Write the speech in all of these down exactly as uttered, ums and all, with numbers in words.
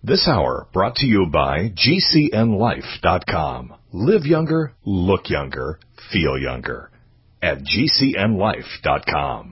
This hour brought to you by G C N life dot com. Live younger, look younger, feel younger at G C N life dot com.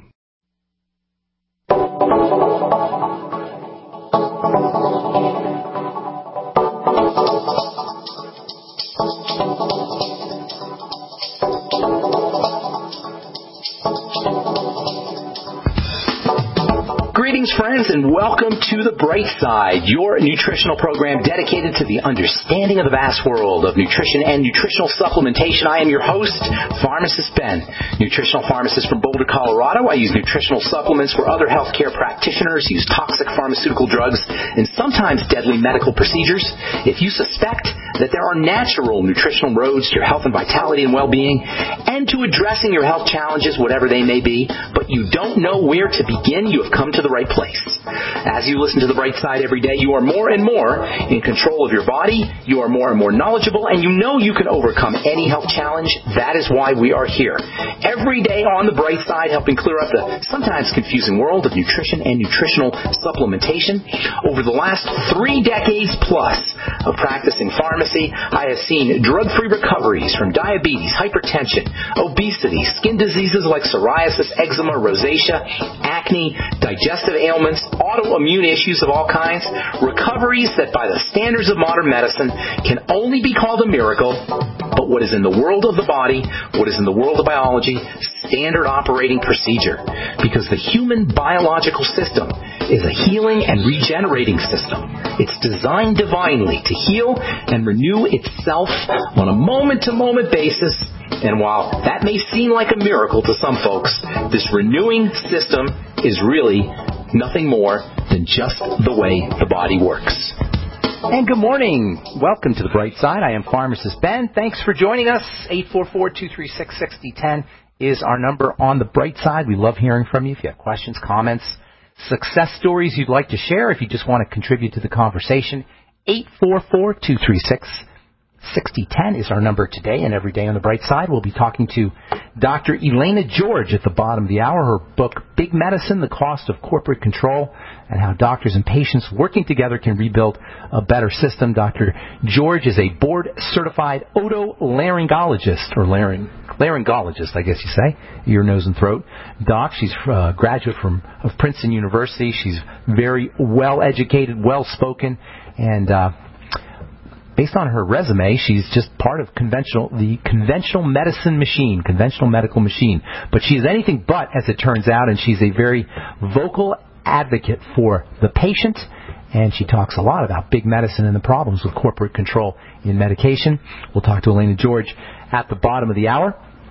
Greetings, friends, and welcome to The Bright Side, your nutritional program dedicated to the understanding of the vast world of nutrition and nutritional supplementation. I am your host, Pharmacist Ben, nutritional pharmacist from Boulder, Colorado. I use nutritional supplements where other healthcare practitioners use toxic pharmaceutical drugs and sometimes deadly medical procedures. If you suspect that there are natural nutritional roads to your health and vitality and well-being and to addressing your health challenges, whatever they may be, but you don't know where to begin, you have come to the right place. As you listen to The Bright Side every day, you are more and more in control of your body, you are more and more knowledgeable, and you know you can overcome any health challenge. That is why we are here. Every day on The Bright Side, helping clear up the sometimes confusing world of nutrition and nutritional supplementation. Over the last three decades plus of practicing pharmacy, I have seen drug-free recoveries from diabetes, hypertension, obesity, skin diseases like psoriasis, eczema, rosacea, acne, digestive ailments, autoimmune issues of all kinds, recoveries that by the standards of modern medicine can only be called a miracle, but what is in the world of the body, what is in the world of biology, standard operating procedure. Because the human biological system is a healing and regenerating system. It's designed divinely to heal and renew itself on a moment-to-moment basis. And while that may seem like a miracle to some folks, this renewing system is really nothing more than just the way the body works. And good morning. Welcome to The Bright Side. I am Pharmacist Ben. Thanks for joining us. eight four four, two three six, six zero one zero is our number on The Bright Side. We love hearing from you. If you have questions, comments, success stories you'd like to share, if you just want to contribute to the conversation, eight four four, two three six, six zero one zero is our number today and every day on The Bright Side. We'll be talking to Doctor Elena George at the bottom of the hour. Her book, Big Medicine, The Cost of Corporate Control, and how doctors and patients working together can rebuild a better system. Doctor George is a board-certified otolaryngologist, or laryn- laryngologist, I guess you say, ear, nose, and throat doc. She's a graduate from of Princeton University. She's very well-educated, well-spoken, and uh, based on her resume, she's just part of conventional, the conventional medicine machine, conventional medical machine. But she's anything but, as it turns out, and she's a very vocal advocate for the patient, and she talks a lot about big medicine and the problems with corporate control in medication. We'll talk to Elena George at the bottom of the hour,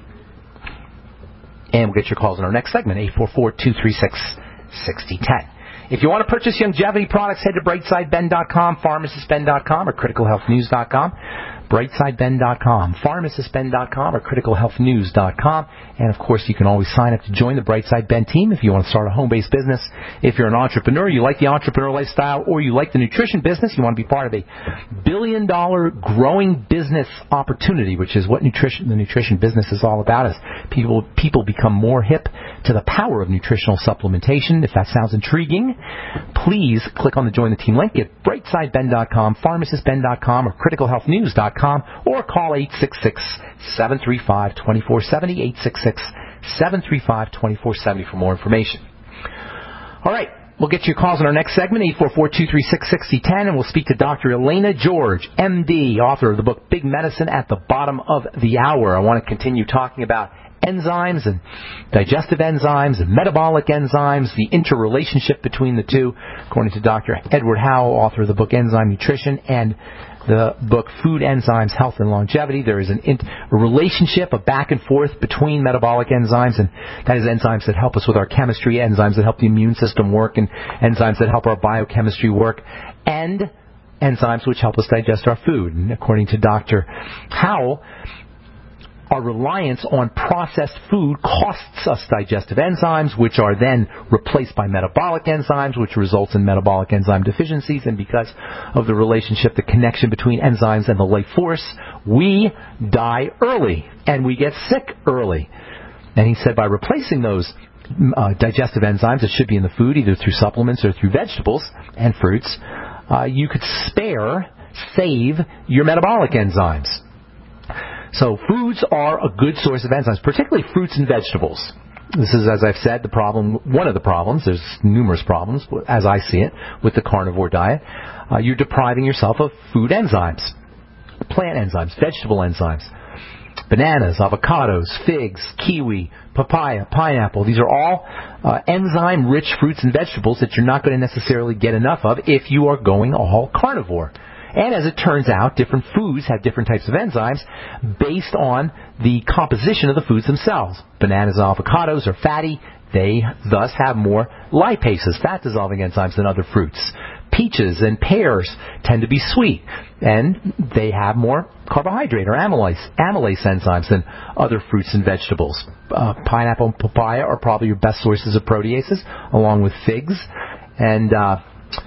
and we'll get your calls in our next segment, eight four four, two three six, six zero one zero. If you want to purchase longevity products, head to brightside ben dot com, pharmacist ben dot com, or critical health news dot com. brightside ben dot com, pharmacist ben dot com, or critical health news dot com. And, of course, you can always sign up to join the Brightside Ben team if you want to start a home-based business. If you're an entrepreneur, you like the entrepreneur lifestyle, or you like the nutrition business, you want to be part of a billion-dollar growing business opportunity, which is what nutrition, the nutrition business is all about, as people, people become more hip to the power of nutritional supplementation. If that sounds intriguing, please click on the Join the Team link at brightside ben dot com, pharmacist ben dot com, or critical health news dot com, or call eight six six, seven three five, two four seven zero, eight six six, seven three five, two four seven zero for more information. All right, we'll get your calls in our next segment, eight four four, two three six, six zero one zero, and we'll speak to Doctor Elena George, M D, author of the book Big Medicine, at the bottom of the hour. I want to continue talking about enzymes and digestive enzymes and metabolic enzymes, the interrelationship between the two. According to Doctor Edward Howell, author of the book Enzyme Nutrition and the book Food Enzymes, Health and Longevity, there is an in, a relationship, a back and forth between metabolic enzymes, and that is enzymes that help us with our chemistry, enzymes that help the immune system work, and enzymes that help our biochemistry work, and enzymes which help us digest our food. And according to Doctor Howell, our reliance on processed food costs us digestive enzymes, which are then replaced by metabolic enzymes, which results in metabolic enzyme deficiencies. And because of the relationship, the connection between enzymes and the life force, we die early and we get sick early. And he said by replacing those uh, digestive enzymes that should be in the food, either through supplements or through vegetables and fruits, uh, you could spare, save your metabolic enzymes. So foods are a good source of enzymes, particularly fruits and vegetables. This is, as I've said, the problem. One of the problems. There's numerous problems, as I see it, with the carnivore diet. Uh, you're depriving yourself of food enzymes, plant enzymes, vegetable enzymes, bananas, avocados, figs, kiwi, papaya, pineapple. These are all uh, enzyme-rich fruits and vegetables that you're not going to necessarily get enough of if you are going all carnivore. And as it turns out, different foods have different types of enzymes based on the composition of the foods themselves. Bananas and avocados are fatty. They thus have more lipases, fat-dissolving enzymes, than other fruits. Peaches and pears tend to be sweet, and they have more carbohydrate or amylase, amylase enzymes than other fruits and vegetables. Uh, pineapple and papaya are probably your best sources of proteases, along with figs. And uh,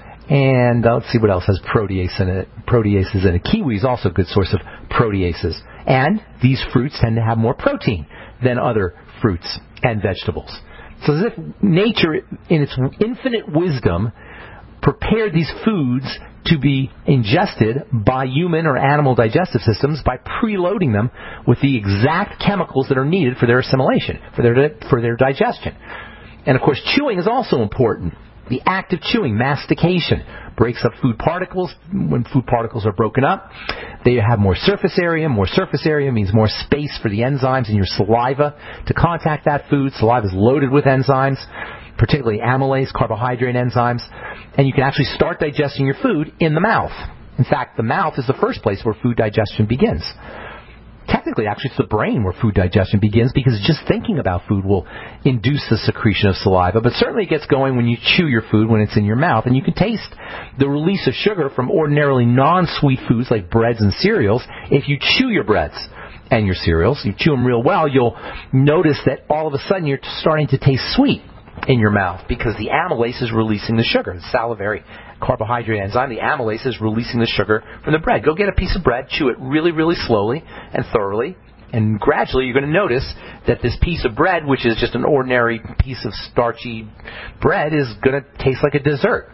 and uh, let's see what else has protease in it. Proteases in it. Kiwi is also a good source of proteases. And these fruits tend to have more protein than other fruits and vegetables. So as if nature, in its infinite wisdom, prepared these foods to be ingested by human or animal digestive systems by preloading them with the exact chemicals that are needed for their assimilation, for their for their digestion. And of course, chewing is also important. The act of chewing, mastication, breaks up food particles. When food particles are broken up, they have more surface area. More surface area means more space for the enzymes in your saliva to contact that food. Saliva is loaded with enzymes, particularly amylase, carbohydrate enzymes, and you can actually start digesting your food in the mouth. In fact, the mouth is the first place where food digestion begins. Technically, actually, it's the brain where food digestion begins, because just thinking about food will induce the secretion of saliva. But certainly it gets going when you chew your food, when it's in your mouth. And you can taste the release of sugar from ordinarily non-sweet foods like breads and cereals if you chew your breads and your cereals. You chew them real well, you'll notice that all of a sudden you're starting to taste sweet in your mouth, because the amylase is releasing the sugar. The salivary carbohydrate enzyme, the amylase, is releasing the sugar from the bread. Go get a piece of bread, chew it really, really slowly and thoroughly, and gradually you're going to notice that this piece of bread, which is just an ordinary piece of starchy bread, is going to taste like a dessert.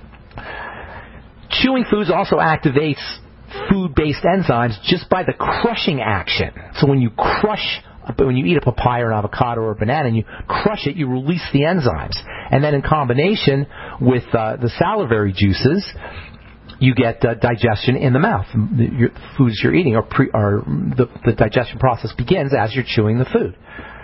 Chewing foods also activates food-based enzymes just by the crushing action. So when you crush But when you eat a papaya or an avocado or a banana and you crush it, you release the enzymes. And then in combination with uh, the salivary juices, you get uh, digestion in the mouth. The your, foods you're eating, are pre, are, the, the digestion process begins as you're chewing the food.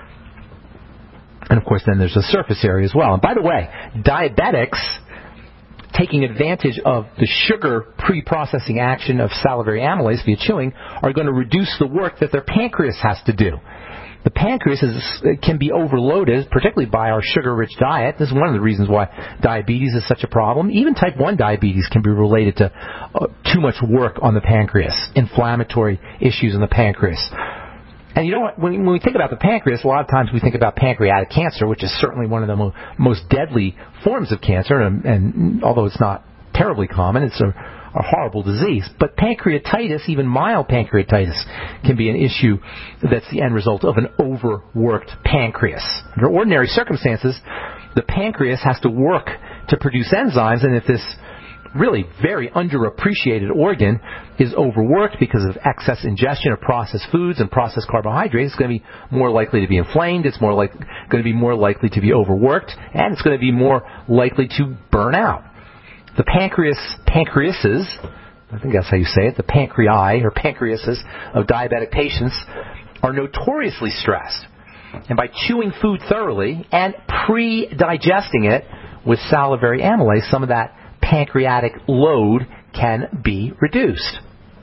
And of course then there's a surface area as well. And by the way, diabetics, taking advantage of the sugar pre-processing action of salivary amylase via chewing, are going to reduce the work that their pancreas has to do. The pancreas is, can be overloaded, particularly by our sugar-rich diet. This is one of the reasons why diabetes is such a problem. Even type one diabetes can be related to uh, too much work on the pancreas, inflammatory issues in the pancreas. And you know what? When, when we think about the pancreas, a lot of times we think about pancreatic cancer, which is certainly one of the mo- most deadly forms of cancer. And, and although it's not terribly common, it's a, a horrible disease. But pancreatitis, even mild pancreatitis, can be an issue that's the end result of an overworked pancreas. Under ordinary circumstances, the pancreas has to work to produce enzymes, and if this really very underappreciated organ is overworked because of excess ingestion of processed foods and processed carbohydrates, it's going to be more likely to be inflamed, it's more like going to be more likely to be overworked, and it's going to be more likely to burn out. The pancreas, pancreases, I think that's how you say it, the pancreae or pancreases of diabetic patients are notoriously stressed. And by chewing food thoroughly and pre-digesting it with salivary amylase, some of that pancreatic load can be reduced.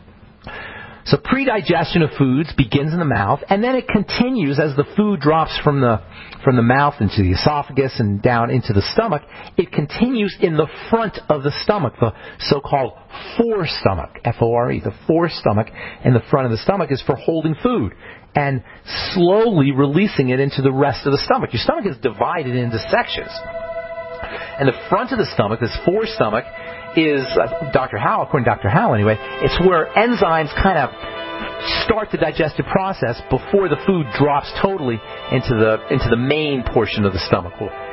So pre-digestion of foods begins in the mouth, and then it continues as the food drops from the from the mouth into the esophagus and down into the stomach. It continues in the front of the stomach, the so-called forestomach, F O R E, the forestomach in the front of the stomach is for holding food and slowly releasing it into the rest of the stomach. Your stomach is divided into sections. And the front of the stomach, this forestomach, is, uh, Doctor Howell, according to Doctor Howell anyway, it's where enzymes kind of start the digestive process before the food drops totally into the into the main portion of the stomach. We'll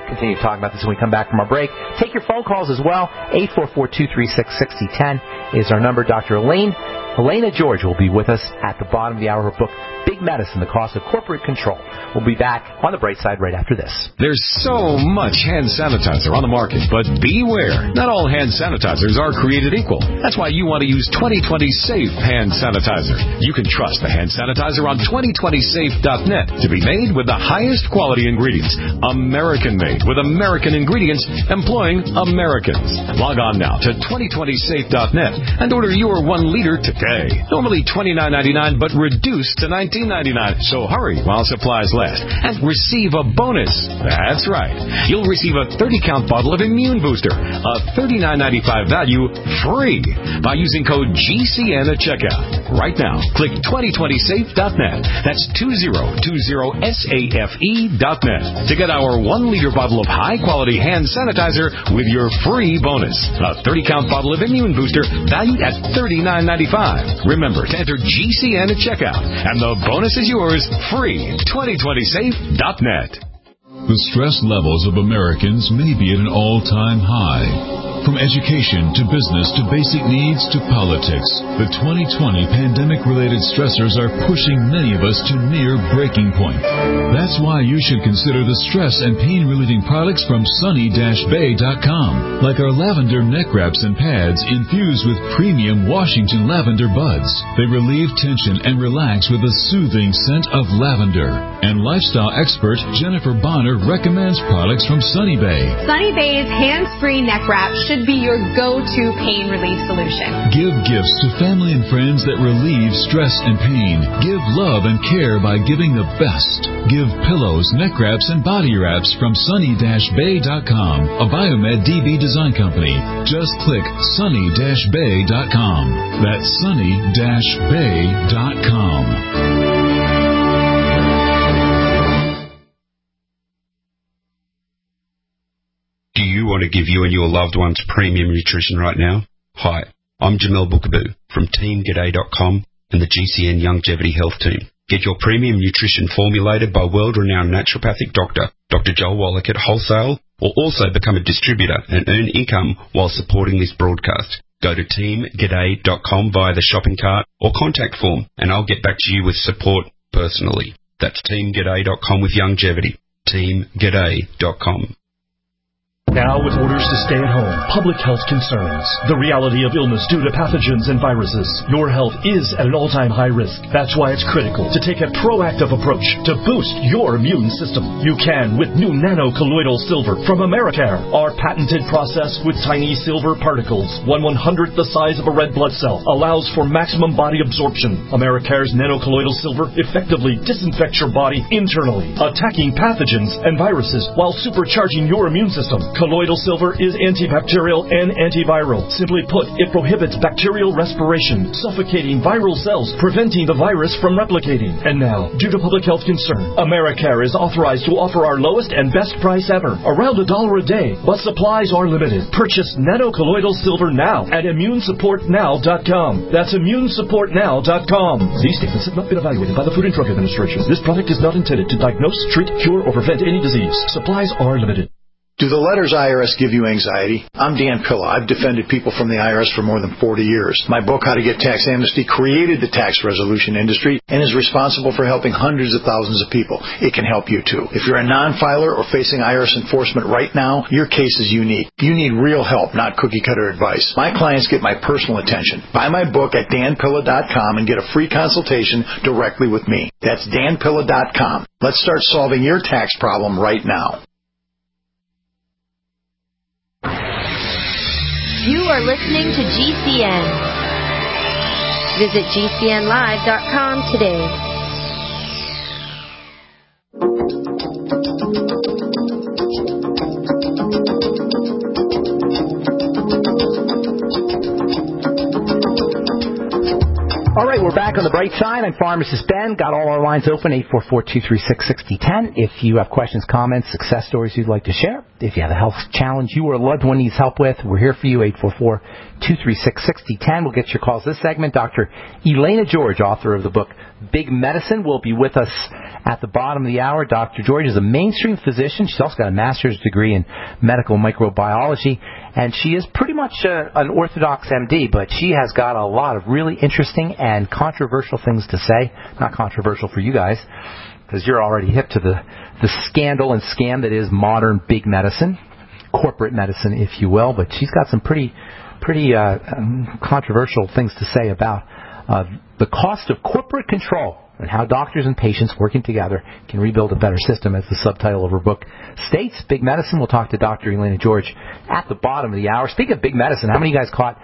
continue talking about this when we come back from our break. Take your phone calls as well. eight four four, two three six, six zero one zero is our number. Doctor Elaine, Elena George will be with us at the bottom of the hour. Her book, Big Medicine, The Cost of Corporate Control. We'll be back on the bright side right after this. There's so much hand sanitizer on the market, but beware. Not all hand sanitizers are created equal. That's why you want to use twenty twenty Safe Hand Sanitizer. You can trust the hand sanitizer on twenty twenty safe dot net to be made with the highest quality ingredients. American-made with American ingredients employing Americans. Log on now to twenty twenty safe dot net and order your one liter today. Normally twenty-nine ninety-nine, but reduced to nineteen ninety-nine. So hurry while supplies last and receive a bonus. That's right. You'll receive a thirty count bottle of Immune Booster, a thirty-nine ninety-five value, free by using code G C N at checkout. Right now, click twenty twenty safe dot net. That's two zero two zero safe dot net to get our one liter bottle of high-quality hand sanitizer with your free bonus. A thirty count bottle of Immune Booster valued at thirty-nine ninety-five. Remember to enter G C N at checkout, and the bonus is yours free. twenty twenty safe dot net. The stress levels of Americans may be at an all-time high. From education to business to basic needs to politics, the twenty twenty pandemic-related stressors are pushing many of us to near breaking point. That's why you should consider the stress and pain-relieving products from sunny dash bay dot com, like our lavender neck wraps and pads infused with premium Washington lavender buds. They relieve tension and relax with a soothing scent of lavender. And lifestyle expert Jennifer Bonner recommends products from Sunny Bay. Sunny Bay's hands-free neck wrap should be your go-to pain relief solution. Give gifts to family and friends that relieve stress and pain. Give love and care by giving the best. Give pillows, neck wraps, and body wraps from sunny dash bay dot com, a Biomed D B design company. Just click sunny dash bay dot com. That's sunny dash bay dot com. Do you want to give you and your loved ones premium nutrition right now? Hi, I'm Jamel Bookaboo from team g'day dot com and the G C N Longevity Health Team. Get your premium nutrition formulated by world-renowned naturopathic doctor, Doctor Joel Wallach at wholesale, or also become a distributor and earn income while supporting this broadcast. Go to team g'day dot com via the shopping cart or contact form, and I'll get back to you with support personally. That's team g'day dot com with longevity. team g'day dot com. Now with orders to stay at home, public health concerns, the reality of illness due to pathogens and viruses, your health is at an all-time high risk. That's why it's critical to take a proactive approach to boost your immune system. You can with new nano-colloidal silver from Americare. Our patented process with tiny silver particles, one one-hundredth the size of a red blood cell, allows for maximum body absorption. Americare's nano-colloidal silver effectively disinfects your body internally, attacking pathogens and viruses while supercharging your immune system. Colloidal silver is antibacterial and antiviral. Simply put, it prohibits bacterial respiration, suffocating viral cells, preventing the virus from replicating. And now, due to public health concern, Americare is authorized to offer our lowest and best price ever, around a dollar a day, but supplies are limited. Purchase nano-colloidal silver now at immune support now dot com. That's immune support now dot com. These statements have not been evaluated by the Food and Drug Administration. This product is not intended to diagnose, treat, cure, or prevent any disease. Supplies are limited. Do the letters I R S give you anxiety? I'm Dan Pilla. I've defended people from the I R S for more than forty years. My book, How to Get Tax Amnesty, created the tax resolution industry and is responsible for helping hundreds of thousands of people. It can help you too. If you're a non-filer or facing I R S enforcement right now, your case is unique. You need real help, not cookie-cutter advice. My clients get my personal attention. Buy my book at dan pilla dot com and get a free consultation directly with me. That's dan pilla dot com. Let's start solving your tax problem right now. You are listening to G C N. Visit G C N live dot com today. All right, we're back on the bright side. I'm Pharmacist Ben. Got all our lines open, eight four four, two three six, six zero one zero. If you have questions, comments, success stories you'd like to share, If you have a health challenge you or a loved one needs help with, we're here for you, eight four four, two three six, six zero one zero. We'll get your calls this segment. Doctor Elena George, author of the book Big Medicine, will be with us at the bottom of the hour. Doctor George is a mainstream physician. She's also got a master's degree in medical microbiology, and she is pretty much a, an orthodox M D, but she has got a lot of really interesting and controversial things to say. Not controversial for you guys, because you're already hip to the, the scandal and scam that is modern big medicine, corporate medicine, if you will. But she's got some pretty pretty uh, um, controversial things to say about uh, the cost of corporate control and how doctors and patients working together can rebuild a better system, as the subtitle of her book states. Big Medicine. We'll talk to Doctor Elena George at the bottom of the hour. Speaking of big medicine, how many of you guys caught,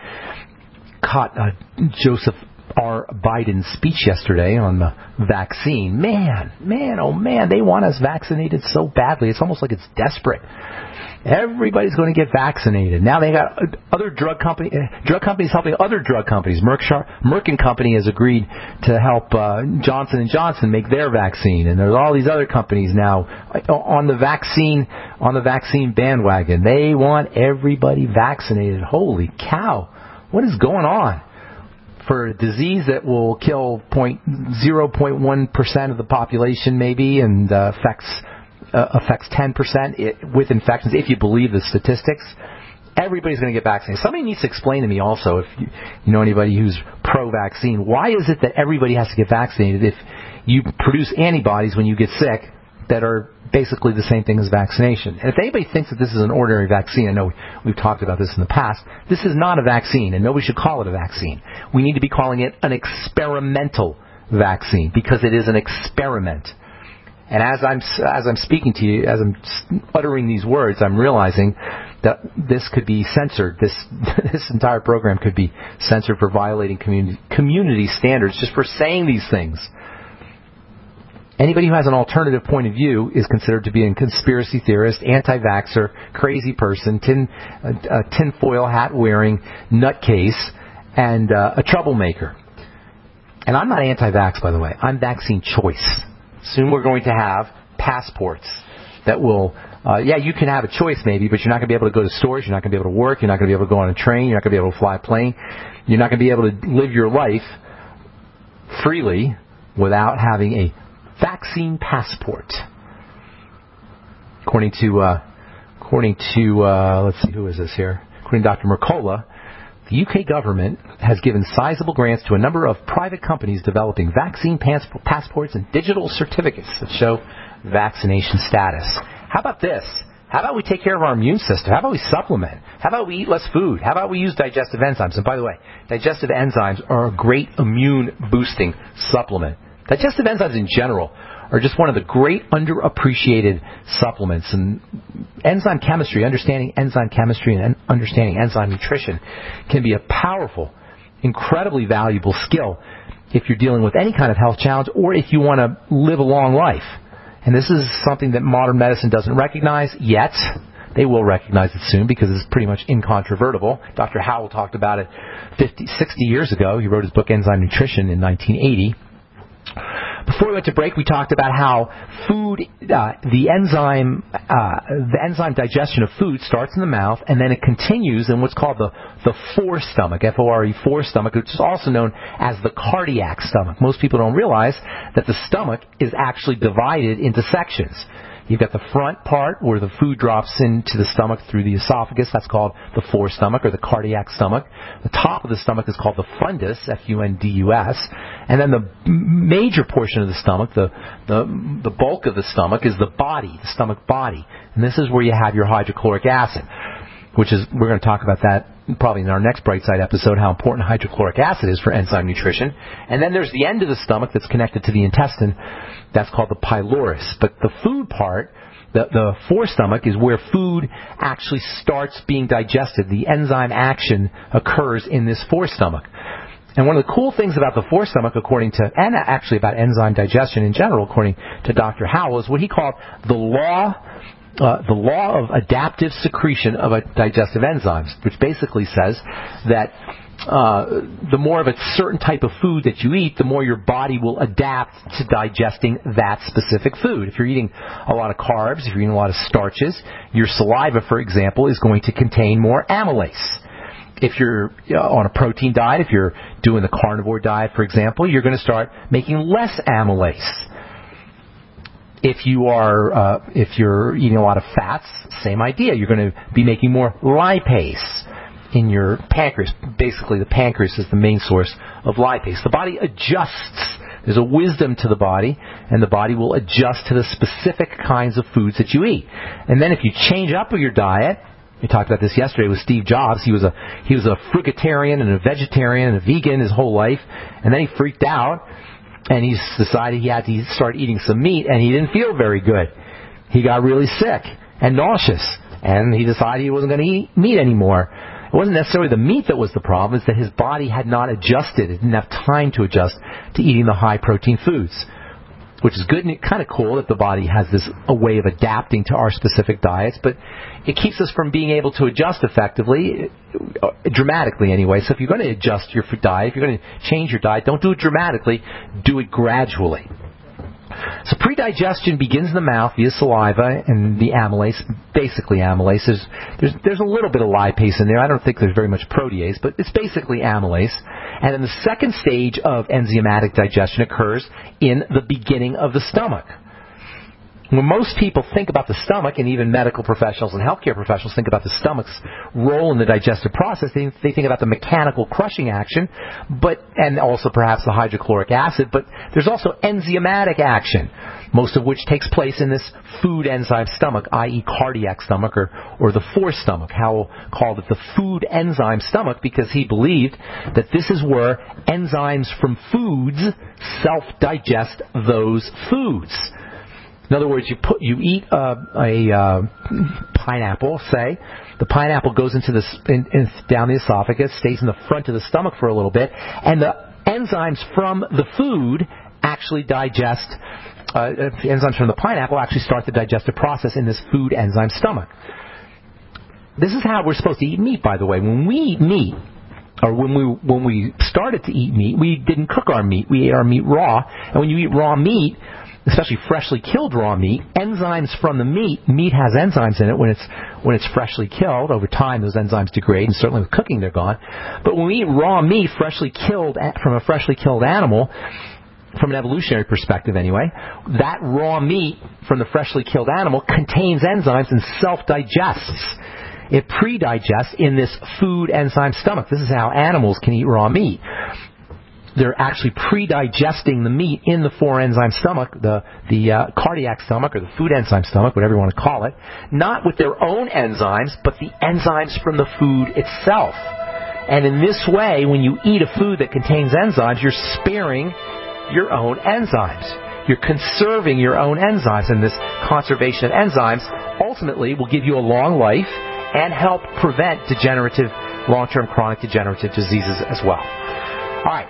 caught uh, Joseph R. Biden's speech yesterday on the vaccine? Man, man, oh man, they want us vaccinated so badly. It's almost like it's desperate. Everybody's going to get vaccinated. Now they got other drug company, drug companies helping other drug companies. Merck, Merck and Company has agreed to help uh, Johnson and Johnson make their vaccine, and there's all these other companies now on the vaccine on the vaccine bandwagon. They want everybody vaccinated. Holy cow! What is going on? For a disease that will kill zero point one percent of the population, maybe, and uh, affects uh, affects ten percent it, with infections, if you believe the statistics, everybody's going to get vaccinated. Somebody needs to explain to me also, if you, you know anybody who's pro-vaccine, why is it that everybody has to get vaccinated if you produce antibodies when you get sick that are basically the same thing as vaccination? And if anybody thinks that this is an ordinary vaccine, I know we've talked about this in the past, this is not a vaccine, and nobody should call it a vaccine. We need to be calling it an experimental vaccine, because it is an experiment. And as I'm as I'm speaking to you, as I'm uttering these words, I'm realizing that this could be censored. This this entire program could be censored for violating community community standards just for saying these things. Anybody who has an alternative point of view is considered to be a conspiracy theorist, anti-vaxxer, crazy person, tin, uh, tinfoil hat-wearing nutcase, and uh, a troublemaker. And I'm not anti-vax, by the way. I'm vaccine choice. Soon we're going to have passports that will, uh, yeah, you can have a choice maybe, but you're not going to be able to go to stores, you're not going to be able to work, you're not going to be able to go on a train, you're not going to be able to fly a plane, you're not going to be able to live your life freely without having a vaccine passport. According to, uh, according to, uh, let's see, who is this here? According to Doctor Mercola, the U K government has given sizable grants to a number of private companies developing vaccine pas- passports and digital certificates that show vaccination status. How about this? How about we take care of our immune system? How about we supplement? How about we eat less food? How about we use digestive enzymes? And by the way, digestive enzymes are a great immune boosting supplement. Digestive enzymes in general are just one of the great underappreciated supplements. And enzyme chemistry, understanding enzyme chemistry and understanding enzyme nutrition can be a powerful, incredibly valuable skill if you're dealing with any kind of health challenge or if you want to live a long life. And this is something that modern medicine doesn't recognize yet. They will recognize it soon because it's pretty much incontrovertible. Doctor Howell talked about it fifty, sixty years ago. He wrote his book Enzyme Nutrition in nineteen eighty. Before we went to break, we talked about how food, uh, the enzyme, uh, the enzyme digestion of food starts in the mouth and then it continues in what's called the, the forestomach, F O R E, forestomach, which is also known as the cardiac stomach. Most people don't realize that the stomach is actually divided into sections. You've got the front part where the food drops into the stomach through the esophagus. That's called the forestomach or the cardiac stomach. The top of the stomach is called the fundus, F U N D U S. And then the major portion of the stomach, the, the, the bulk of the stomach, is the body, the stomach body. And this is where you have your hydrochloric acid, which is, we're going to talk about that probably in our next Bright Side episode, how important hydrochloric acid is for enzyme nutrition. And then there's the end of the stomach that's connected to the intestine. That's called the pylorus. But the food part, the, the forestomach, is where food actually starts being digested. The enzyme action occurs in this forestomach. And one of the cool things about the forestomach, according to, and actually about enzyme digestion in general, according to Doctor Howell, is what he called the law uh, the law of adaptive secretion of a digestive enzymes, which basically says that uh, the more of a certain type of food that you eat, the more your body will adapt to digesting that specific food. If you're eating a lot of carbs, if you're eating a lot of starches, your saliva, for example, is going to contain more amylase. If you're on a protein diet, if you're doing the carnivore diet, for example, you're going to start making less amylase. If you are, uh, if you're eating a lot of fats, same idea. You're going to be making more lipase in your pancreas. Basically, the pancreas is the main source of lipase. The body adjusts. There's a wisdom to the body, and the body will adjust to the specific kinds of foods that you eat. And then if you change up your diet, we talked about this yesterday with Steve Jobs. He was a he was a fruitarian and a vegetarian and a vegan his whole life, and then he freaked out, and he decided he had to start eating some meat, and he didn't feel very good. He got really sick and nauseous, and he decided he wasn't going to eat meat anymore. It wasn't necessarily the meat that was the problem, it's that his body had not adjusted. It didn't have time to adjust to eating the high-protein foods, which is good and kind of cool that the body has this a way of adapting to our specific diets, but it keeps us from being able to adjust effectively, dramatically anyway. So if you're going to adjust your diet, if you're going to change your diet, don't do it dramatically, do it gradually. So predigestion begins in the mouth via saliva and the amylase, basically amylase. There's, there's, there's a little bit of lipase in there. I don't think there's very much protease, but it's basically amylase. And then the second stage of enzymatic digestion occurs in the beginning of the stomach. When most people think about the stomach, and even medical professionals and healthcare professionals think about the stomach's role in the digestive process, they, they think about the mechanical crushing action, but and also perhaps the hydrochloric acid, but there's also enzymatic action, most of which takes place in this food enzyme stomach, that is cardiac stomach, or, or the forestomach. Howell called it the food enzyme stomach because he believed that this is where enzymes from foods self-digest those foods. In other words, you put you eat uh, a uh, pineapple, say. The pineapple goes into the in, in, down the esophagus, stays in the front of the stomach for a little bit, and the enzymes from the food actually digest. Uh, the enzymes from the pineapple actually start the digestive process in this food enzyme stomach. This is how we're supposed to eat meat, by the way. When we eat meat, or when we when we started to eat meat, we didn't cook our meat. We ate our meat raw, and when you eat raw meat, especially freshly killed raw meat, enzymes from the meat, meat has enzymes in it when it's when it's freshly killed. Over time, those enzymes degrade, and certainly with cooking, they're gone. But when we eat raw meat, freshly killed from a freshly killed animal, from an evolutionary perspective anyway, that raw meat from the freshly killed animal contains enzymes and self-digests. It pre-digests in this food enzyme stomach. This is how animals can eat raw meat. They're actually pre-digesting the meat in the four-enzyme stomach, the the uh, cardiac stomach, or the food enzyme stomach, whatever you want to call it, not with their own enzymes, but the enzymes from the food itself. And in this way, when you eat a food that contains enzymes, you're sparing your own enzymes. You're conserving your own enzymes, and this conservation of enzymes ultimately will give you a long life and help prevent degenerative, long-term chronic degenerative diseases as well. All right.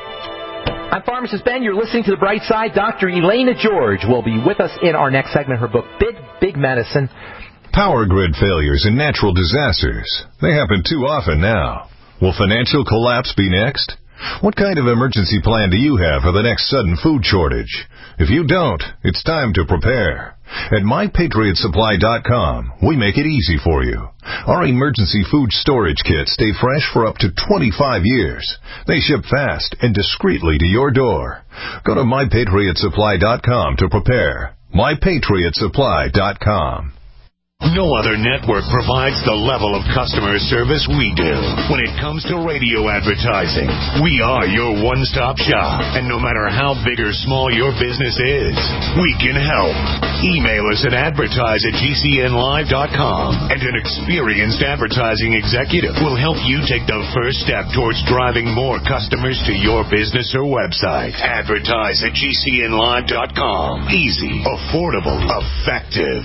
I'm Pharmacist Ben. You're listening to The Bright Side. Doctor Elena George will be with us in our next segment. Her book, Big, Big Medicine. Power grid failures and natural disasters. They happen too often now. Will financial collapse be next? What kind of emergency plan do you have for the next sudden food shortage? If you don't, it's time to prepare. At my patriot supply dot com, we make it easy for you. Our emergency food storage kits stay fresh for up to twenty-five years. They ship fast and discreetly to your door. Go to my patriot supply dot com to prepare. my patriot supply dot com. No other network provides the level of customer service we do. When it comes to radio advertising, we are your one-stop shop. And no matter how big or small your business is, we can help. Email us at advertise at G C N live dot com, and an experienced advertising executive will help you take the first step towards driving more customers to your business or website. Advertise at G C N live dot com. Easy, affordable, effective.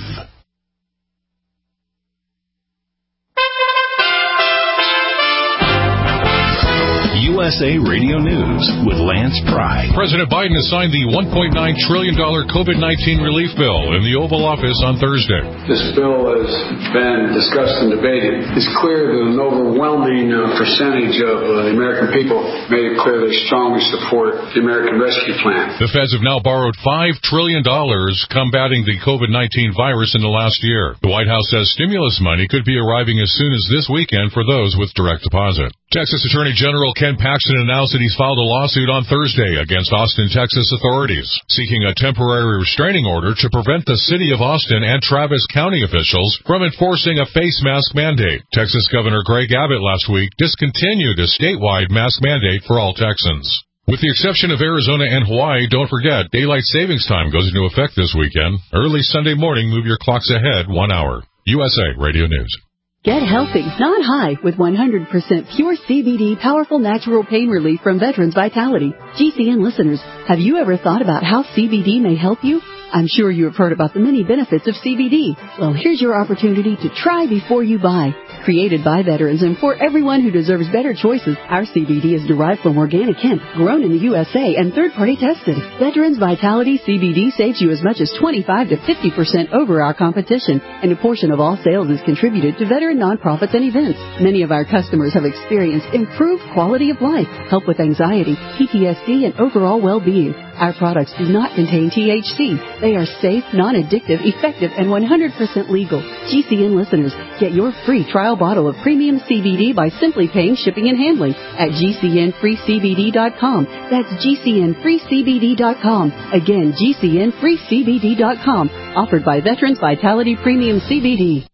U S A Radio News with Lance Pry. President Biden has signed the one point nine trillion dollars COVID nineteen relief bill in the Oval Office on Thursday. This bill has been discussed and debated. It's clear that an overwhelming uh, percentage of uh, the American people made it clear they strongly support the American Rescue Plan. The feds have now borrowed five trillion dollars combating the COVID nineteen virus in the last year. The White House says stimulus money could be arriving as soon as this weekend for those with direct deposit. Texas Attorney General Ken Paxton announced that he's filed a lawsuit on Thursday against Austin, Texas authorities, seeking a temporary restraining order to prevent the city of Austin and Travis County officials from enforcing a face mask mandate. Texas Governor Greg Abbott last week discontinued a statewide mask mandate for all Texans. With the exception of Arizona and Hawaii, don't forget, daylight savings time goes into effect this weekend. Early Sunday morning, move your clocks ahead one hour. U S A Radio News. Get healthy, not high, with one hundred percent pure C B D powerful natural pain relief from Veterans Vitality. G C N listeners, have you ever thought about how C B D may help you? I'm sure you have heard about the many benefits of C B D. Well, here's your opportunity to try before you buy. Created by veterans and for everyone who deserves better choices, our C B D is derived from organic hemp, grown in the U S A and third-party tested. Veterans Vitality C B D saves you as much as twenty-five to fifty percent over our competition, and a portion of all sales is contributed to veteran nonprofits and events. Many of our customers have experienced improved quality of life, help with anxiety, P T S D, and overall well-being. Our products do not contain T H C. They are safe, non-addictive, effective, and one hundred percent legal. G C N listeners, get your free trial bottle of premium C B D by simply paying shipping and handling at G C N free C B D dot com. That's G C N free C B D dot com. Again, G C N free C B D dot com. Offered by Veterans Vitality Premium C B D.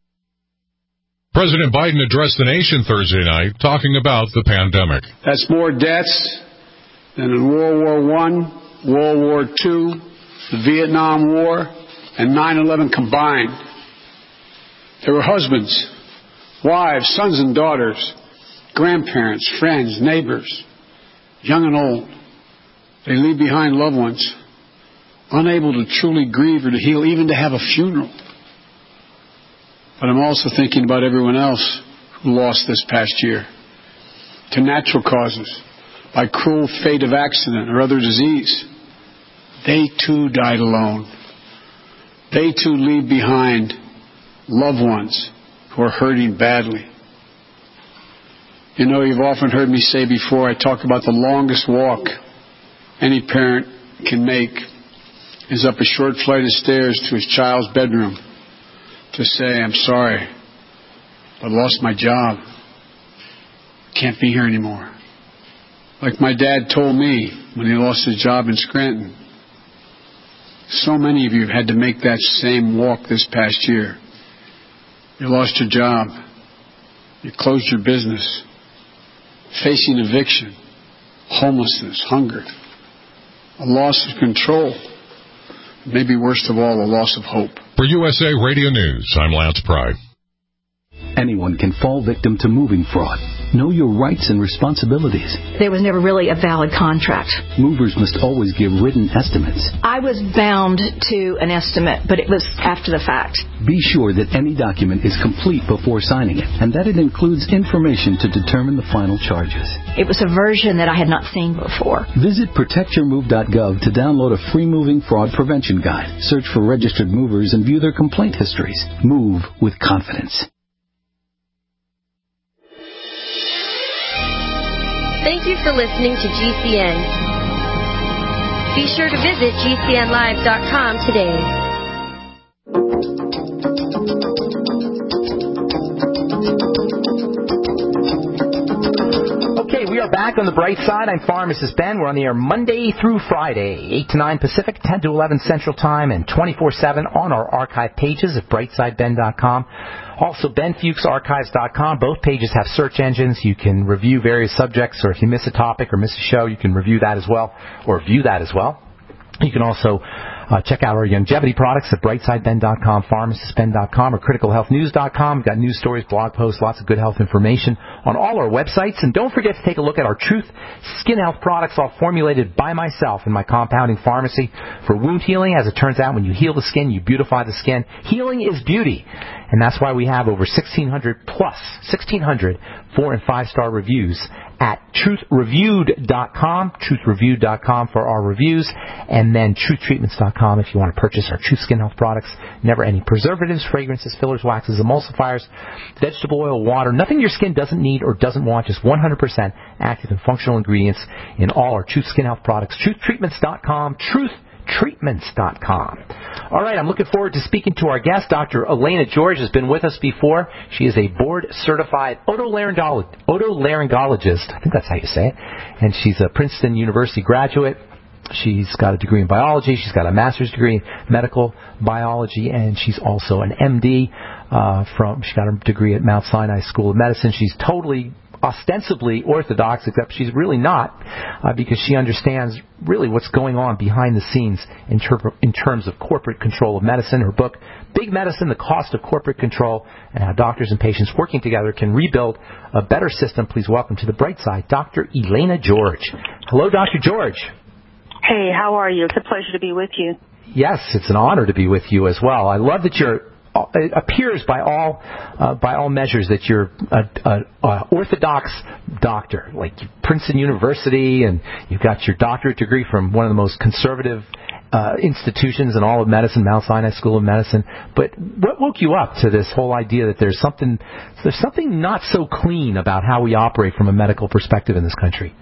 President Biden addressed the nation Thursday night talking about the pandemic. That's more deaths than in World War One, World War Two, the Vietnam War, and nine eleven combined. There were husbands, wives, sons and daughters, grandparents, friends, neighbors, young and old. They leave behind loved ones, unable to truly grieve or to heal, even to have a funeral. But I'm also thinking about everyone else who lost this past year to natural causes, by cruel fate of accident or other disease. They too died alone. They too leave behind loved ones who are hurting badly. You know, you've often heard me say before, I talk about the longest walk any parent can make is up a short flight of stairs to his child's bedroom to say, I'm sorry, I lost my job. Can't be here anymore. Like my dad told me when he lost his job in Scranton. So many of you have had to make that same walk this past year. You lost your job. You closed your business. Facing eviction, homelessness, hunger, a loss of control. Maybe worst of all, a loss of hope. For U S A Radio News, I'm Lance Pry. Anyone can fall victim to moving fraud. Know your rights and responsibilities. There was never really a valid contract. Movers must always give written estimates. I was bound to an estimate, but it was after the fact. Be sure that any document is complete before signing it, and that it includes information to determine the final charges. It was a version that I had not seen before. Visit protect your move dot gov to download a free moving fraud prevention guide. Search for registered movers and view their complaint histories. Move with confidence. Thank you for listening to G C N. Be sure to visit G C N live dot com today. Okay, we are back on the bright side. I'm Pharmacist Ben. We're on the air Monday through Friday, eight to nine Pacific, ten to eleven Central Time, and twenty-four seven on our archive pages at brightside ben dot com. Also, ben fuchs archives dot com. Both pages have search engines. You can review various subjects, or if you miss a topic or miss a show, you can review that as well, or view that as well. You can also uh, check out our longevity products at brightside ben dot com, pharmacist ben dot com, or critical health news dot com. We've got news stories, blog posts, lots of good health information on all our websites. And don't forget to take a look at our Truth Skin Health products, all formulated by myself in my compounding pharmacy for wound healing. As it turns out, when you heal the skin, you beautify the skin. Healing is beauty. And that's why we have over sixteen hundred plus, sixteen hundred four and five star reviews at truth reviewed dot com, truth reviewed dot com for our reviews, and then truth treatments dot com if you want to purchase our Truth Skin Health products. Never any preservatives, fragrances, fillers, waxes, emulsifiers, vegetable oil, water, nothing your skin doesn't need or doesn't want, just one hundred percent active and functional ingredients in all our Truth Skin Health products. truth treatments dot com, truth treatments dot com. All right, I'm looking forward to speaking to our guest. Doctor Elena George has been with us before. She is a board-certified otolaryngolo- otolaryngologist. I think that's how you say it. And she's a Princeton University graduate. She's got a degree in biology. She's got a master's degree in medical biology, and she's also an M D uh, from. She got her degree at Mount Sinai School of Medicine. She's totally ostensibly orthodox, except she's really not, uh, because she understands really what's going on behind the scenes in, ter- in terms of corporate control of medicine. Her book, Big Medicine, The Cost of Corporate Control, and How Doctors and Patients Working Together Can Rebuild a Better System. Please welcome to the bright side, Doctor Elena George. Hello, Doctor George. Hey, how are you? It's a pleasure to be with you. Yes, it's an honor to be with you as well. I love that you're it appears by all uh, by all measures that you're a, a, a orthodox doctor, like Princeton University, and you've got your doctorate degree from one of the most conservative uh, institutions in all of medicine, Mount Sinai School of Medicine. But what woke you up to this whole idea that there's something there's something not so clean about how we operate from a medical perspective in this country?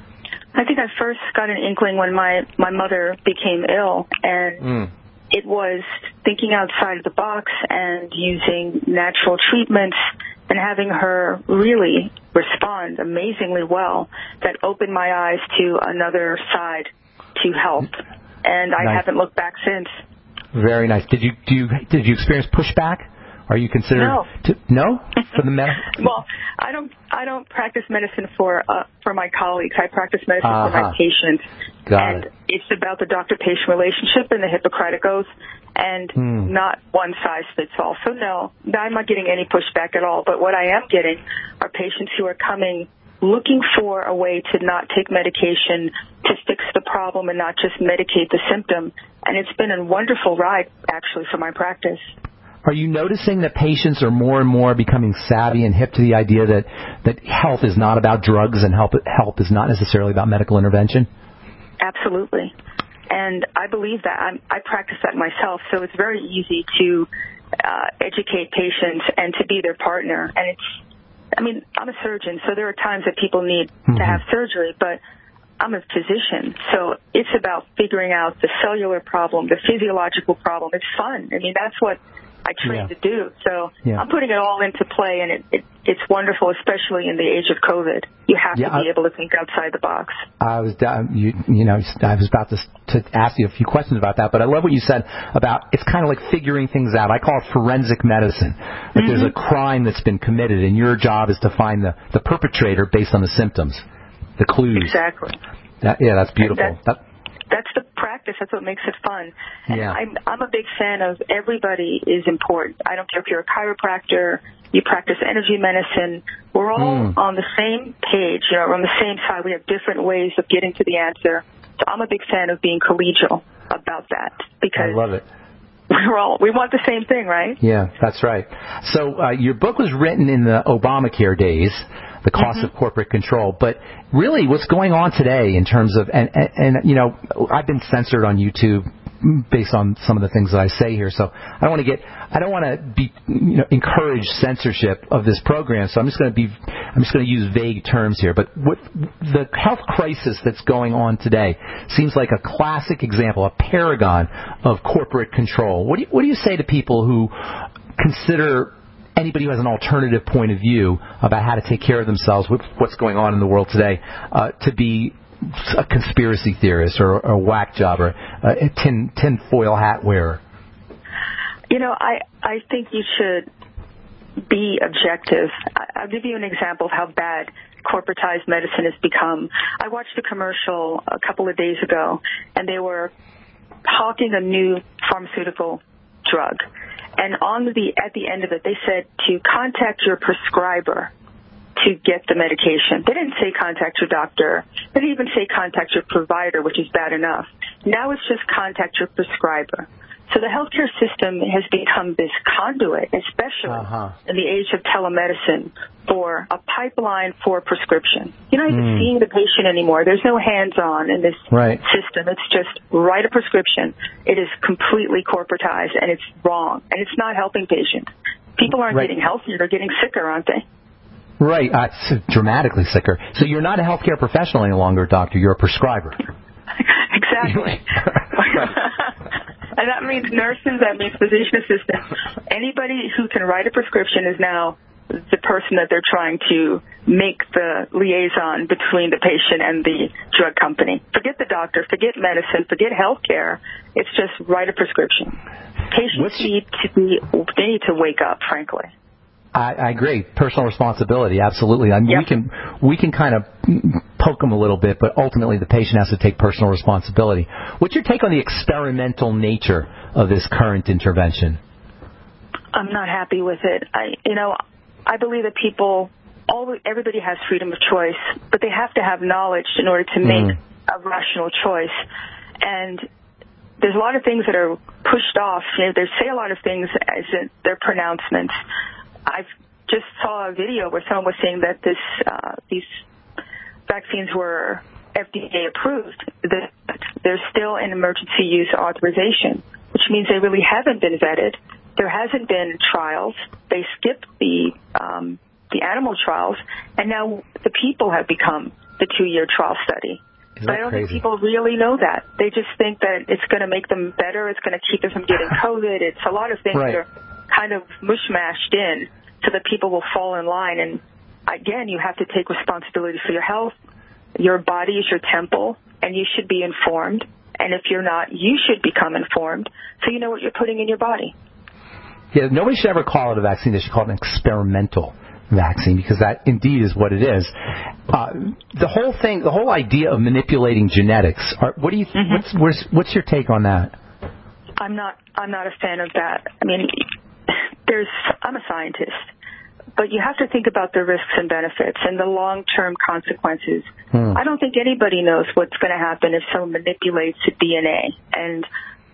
I think I first got an inkling when my, my mother became ill, and mm. it was thinking outside of the box and using natural treatments and having her really respond amazingly well that opened my eyes to another side to help. And I nice. haven't looked back since. Very nice. Did you do you did you experience pushback? Are you considered no? To, no, for the med- Well, I don't. I don't practice medicine for uh, for my colleagues. I practice medicine uh-huh. for my patients. Got and it. It's about the doctor-patient relationship and the Hippocratic Oath, and hmm. not one size fits all. So no, I'm not getting any pushback at all. But what I am getting are patients who are coming looking for a way to not take medication to fix the problem and not just medicate the symptom. And it's been a wonderful ride, actually, for my practice. Are you noticing that patients are more and more becoming savvy and hip to the idea that, that health is not about drugs and help, help is not necessarily about medical intervention? Absolutely. And I believe that. I'm, I practice that myself, so it's very easy to uh, educate patients and to be their partner. And it's, I mean, I'm a surgeon, so there are times that people need mm-hmm. to have surgery, but I'm a physician, so it's about figuring out the cellular problem, the physiological problem. It's fun. I mean, that's what I trained yeah. to do. So yeah. I'm putting it all into play, and it, it, it's wonderful, especially in the age of COVID. You have yeah, to be I, able to think outside the box. I was, you, you know, I was about to, to ask you a few questions about that, but I love what you said about it's kind of like figuring things out. I call it forensic medicine. Like mm-hmm. there's a crime that's been committed, and your job is to find the, the perpetrator based on the symptoms, the clues. Exactly. That, yeah, that's beautiful. That, That's the practice. That's what makes it fun. And yeah. I'm, I'm a big fan of everybody is important. I don't care if you're a chiropractor, you practice energy medicine. We're all mm. on the same page. You know, we're on the same side. We have different ways of getting to the answer. So I'm a big fan of being collegial about that because I love it. We're all we want the same thing, right? Yeah, that's right. So uh, your book was written in the Obamacare days, The Cost mm-hmm. of Corporate Control. But really, what's going on today in terms of, and, and, and, you know, I've been censored on YouTube based on some of the things that I say here. So I don't want to get, I don't want to be, you know, encourage censorship of this program. So I'm just going to be, I'm just going to use vague terms here. But what the health crisis that's going on today seems like a classic example, a paragon of corporate control. What do you, what do you say to people who consider anybody who has an alternative point of view about how to take care of themselves with what's going on in the world today uh, to be a conspiracy theorist or, or a whack job or a tin tinfoil hat wearer? You know, I, I think you should be objective. I'll give you an example of how bad corporatized medicine has become. I watched a commercial a couple of days ago, and they were hawking a new pharmaceutical drug. And on the at the end of it, they said to contact your prescriber to get the medication. They didn't say contact your doctor. They didn't even say contact your provider, which is bad enough. Now it's just contact your prescriber. So the healthcare system has become this conduit, especially uh-huh. in the age of telemedicine, for a pipeline for prescription. You're not even mm. seeing the patient anymore. There's no hands-on in this right. system. It's just write a prescription. It is completely corporatized, and it's wrong, and it's not helping patients. People aren't right. getting healthier. They're getting sicker, aren't they? Right, uh, dramatically sicker. So you're not a healthcare professional any longer, doctor. You're a prescriber. Exactly. And that means nurses, that means physician assistants. Anybody who can write a prescription is now the person that they're trying to make the liaison between the patient and the drug company. Forget the doctor, forget medicine, forget healthcare. It's just write a prescription. Patients What's... need to be, they need to wake up, frankly. I, I agree. Personal responsibility, absolutely. I mean, yep. we can we can kind of poke them a little bit, but ultimately the patient has to take personal responsibility. What's your take on the experimental nature of this current intervention? I'm not happy with it. I, you know, I believe that people, all everybody has freedom of choice, but they have to have knowledge in order to make mm. a rational choice. And there's a lot of things that are pushed off. You know, they say a lot of things as in their pronouncements. I just saw a video where someone was saying that this uh, these vaccines were F D A approved. That they're still in emergency use authorization, which means they really haven't been vetted. There hasn't been trials. They skipped the um, the animal trials, and now the people have become the two-year trial study. Isn't but I don't crazy? think people really know that. They just think that it's going to make them better. It's going to keep them from getting COVID. It's a lot of things right. that are kind of mush-mashed in so that people will fall in line. And, again, you have to take responsibility for your health. Your body is your temple, and you should be informed. And if you're not, you should become informed so you know what you're putting in your body. Yeah, nobody should ever call it a vaccine. They should call it an experimental vaccine because that indeed is what it is. Uh, the whole thing, the whole idea of manipulating genetics. Are, what do you? Mm-hmm. What's, where's, what's your take on that? I'm not. I'm not a fan of that. I mean, there's. I'm a scientist, but you have to think about the risks and benefits and the long-term consequences. Hmm. I don't think anybody knows what's going to happen if someone manipulates D N A and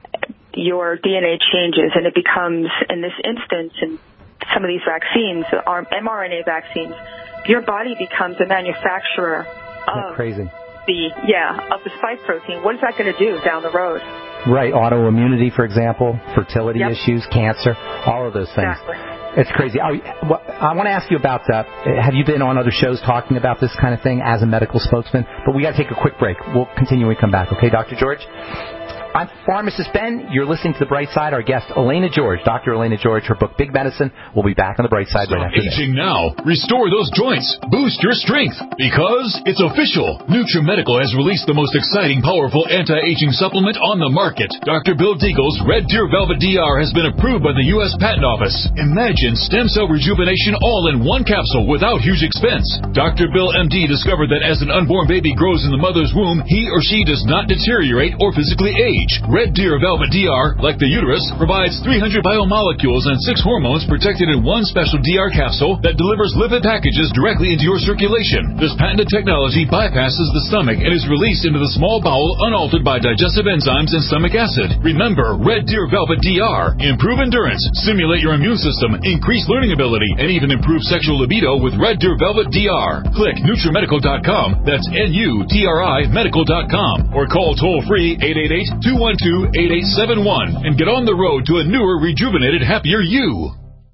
your D N A changes and it becomes, in this instance, in some of these vaccines, are mRNA vaccines, your body becomes a manufacturer of crazy. the yeah of the spike protein. What is that going to do down the road? Right, autoimmunity, for example, fertility yep. issues, cancer, all of those things. Exactly. It's crazy. I, well, I want to ask you about that. Uh, have you been on other shows talking about this kind of thing as a medical spokesman? But we got to take a quick break. We'll continue when we come back. Okay, Doctor George? I'm Pharmacist Ben. You're listening to The Bright Side. Our guest, Elena George, Doctor Elena George, her book, Big Medicine. We'll be back on The Bright Side right after this. Aging now. Restore those joints. Boost your strength. Because it's official. NutriMedical has released the most exciting, powerful anti-aging supplement on the market. Doctor Bill Deagle's Red Deer Velvet D R has been approved by the U S Patent Office. Imagine stem cell rejuvenation all in one capsule without huge expense. Doctor Bill M D discovered that as an unborn baby grows in the mother's womb, he or she does not deteriorate or physically age. Red Deer Velvet D R, like the uterus, provides three hundred biomolecules and six hormones protected in one special D R capsule that delivers lipid packages directly into your circulation. This patented technology bypasses the stomach and is released into the small bowel unaltered by digestive enzymes and stomach acid. Remember, Red Deer Velvet D R. Improve endurance, stimulate your immune system, increase learning ability, and even improve sexual libido with Red Deer Velvet D R. Click NutriMedical dot com. That's N U T R I medical dot com. Or call toll-free eight eight eight, two one two, eight eight seven one and get on the road to a newer, rejuvenated, happier you.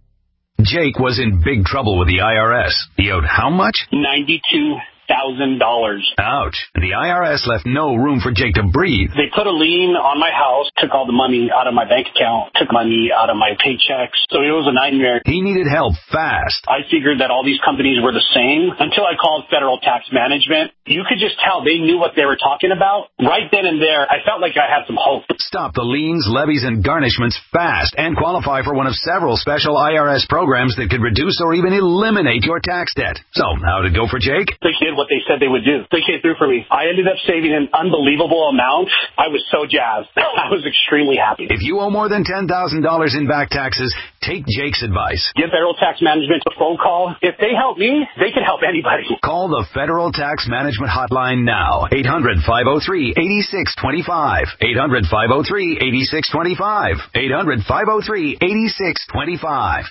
Jake was in big trouble with the I R S. He owed how much? ninety-two thousand dollars. Ouch. The I R S left no room for Jake to breathe. They put a lien on my house, took all the money out of my bank account, took money out of my paychecks. So it was a nightmare. He needed help fast. I figured that all these companies were the same until I called Federal Tax Management. You could just tell they knew what they were talking about. Right then and there, I felt like I had some hope. Stop the liens, levies, and garnishments fast and qualify for one of several special I R S programs that could reduce or even eliminate your tax debt. So, how'd it go for Jake? The kid did what they said they would do. They came through for me. I ended up saving an unbelievable amount. I was so jazzed. I was extremely happy. If you owe more than ten thousand dollars in back taxes, take Jake's advice. Give Federal Tax Management a phone call. If they help me, they can help anybody. Call the Federal Tax Management Hotline now. eight hundred, five oh three, eight six two five. eight hundred, five oh three, eight six two five. eight hundred, five oh three, eight six two five.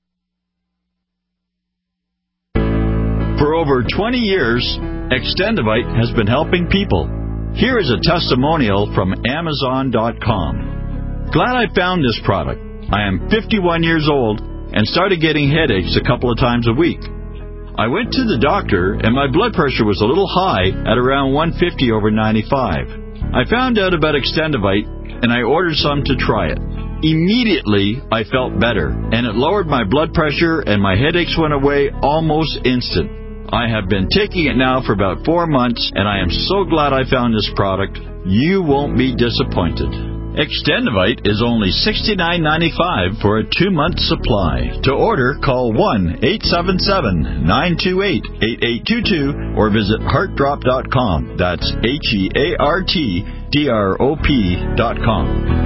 For over twenty years, Extendivite has been helping people. Here is a testimonial from Amazon dot com. Glad I found this product. I am fifty-one years old and started getting headaches a couple of times a week. I went to the doctor and my blood pressure was a little high at around one fifty over ninety-five. I found out about Extendivite and I ordered some to try it. Immediately, I felt better, and it lowered my blood pressure and my headaches went away almost instant. I have been taking it now for about four months, and I am so glad I found this product. You won't be disappointed. Extendivite is only sixty-nine ninety-five for a two-month supply. To order, call one eight seven seven, nine two eight, eight eight two two or visit heart drop dot com. That's H E A R T D R O P dot com.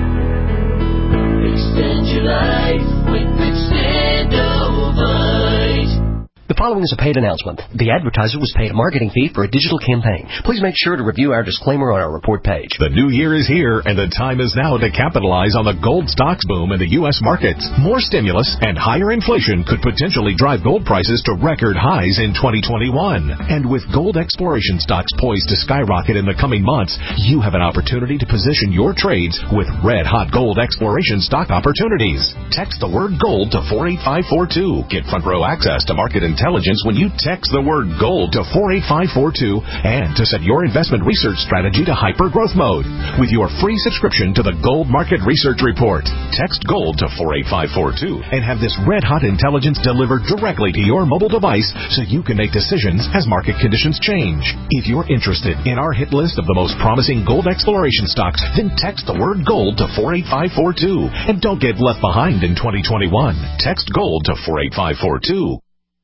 Extend your life with Extendivite. The following is a paid announcement. The advertiser was paid a marketing fee for a digital campaign. Please make sure to review our disclaimer on our report page. The new year is here, and the time is now to capitalize on the gold stocks boom in the U S markets. More stimulus and higher inflation could potentially drive gold prices to record highs in twenty twenty-one. And with gold exploration stocks poised to skyrocket in the coming months, you have an opportunity to position your trades with red-hot gold exploration stock opportunities. Text the word gold to four eight five four two. Get front row access to market intelligence when you text the word gold to four eight five four two and to set your investment research strategy to hyper growth mode with your free subscription to the Gold Market Research Report. Text gold to four eight five four two and have this red hot intelligence delivered directly to your mobile device so you can make decisions as market conditions change. If you're interested in our hit list of the most promising gold exploration stocks, then text the word gold to four eight five four two and don't get left behind in twenty twenty-one. Text gold to four eight five four two.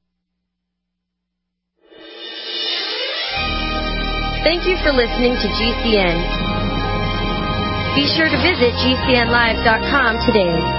Thank you for listening to G C N. Be sure to visit G C N live dot com today.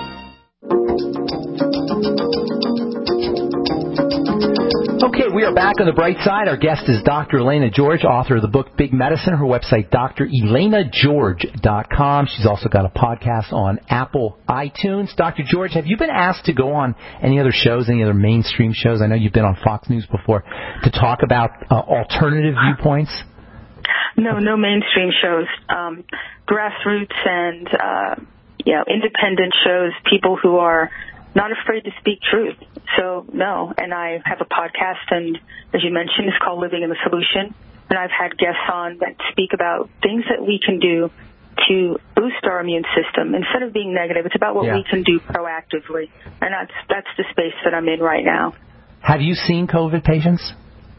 Okay, we are back on the bright side. Our guest is Doctor Elena George, author of the book Big Medicine. Her website, Dr Elena George dot com. She's also got a podcast on Apple iTunes. Doctor George, have you been asked to go on any other shows, any other mainstream shows? I know you've been on Fox News before, to talk about uh, alternative viewpoints. No, no mainstream shows. Um, grassroots and uh, you know, independent shows, people who are not afraid to speak truth. So, no. And I have a podcast, and as you mentioned, it's called Living in the Solution. And I've had guests on that speak about things that we can do to boost our immune system. Instead of being negative, it's about what yeah. we can do proactively. And that's that's the space that I'm in right now. Have you seen COVID patients?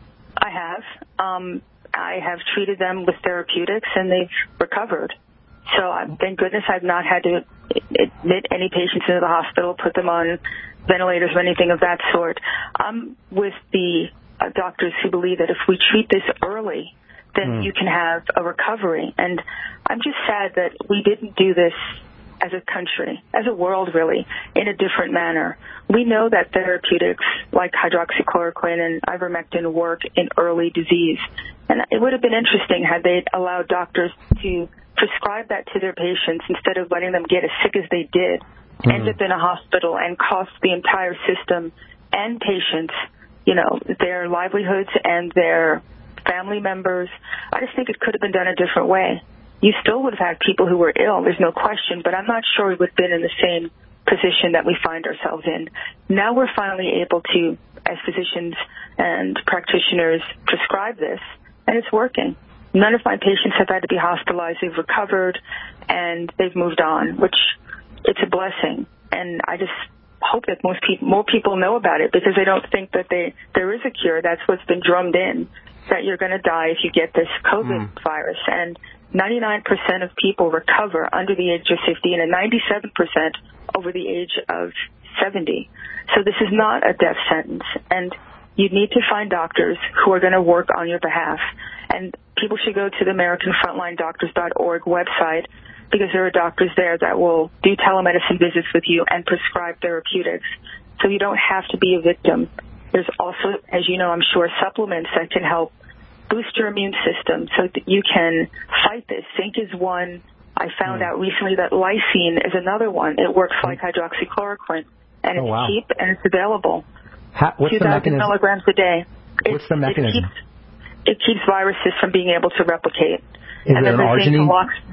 I have. Um, I have treated them with therapeutics, and they've recovered. So uh, thank goodness I've not had to admit any patients into the hospital, put them on ventilators or anything of that sort. I'm with the uh, doctors who believe that if we treat this early, then mm. you can have a recovery. And I'm just sad that we didn't do this as a country, as a world really, in a different manner. We know that therapeutics like hydroxychloroquine and ivermectin work in early disease. And it would have been interesting had they allowed doctors to prescribe that to their patients instead of letting them get as sick as they did, mm-hmm. end up in a hospital and cost the entire system and patients, you know, their livelihoods and their family members. I just think it could have been done a different way. You still would have had people who were ill, there's no question, but I'm not sure we would have been in the same position that we find ourselves in. Now we're finally able to, as physicians and practitioners, prescribe this, and it's working. None of my patients have had to be hospitalized. They've recovered, and they've moved on, which it's a blessing. And I just hope that most people, more people know about it, because they don't think that they, there is a cure. That's what's been drummed in, that you're going to die if you get this COVID mm. virus. And ninety-nine percent of people recover under the age of fifty, and ninety-seven percent over the age of seventy. So this is not a death sentence. And you need to find doctors who are going to work on your behalf. And people should go to the American Frontline Doctors dot org website, because there are doctors there that will do telemedicine visits with you and prescribe therapeutics. So you don't have to be a victim. There's also, as you know, I'm sure, supplements that can help boost your immune system so that you can fight this. Zinc is one. I found mm. out recently that lysine is another one. It works like hydroxychloroquine, and oh, it's wow. cheap and it's available. How, what's two thousand the milligrams a day. What's it, the mechanism? It keeps, it keeps viruses from being able to replicate. Is and it an arginine?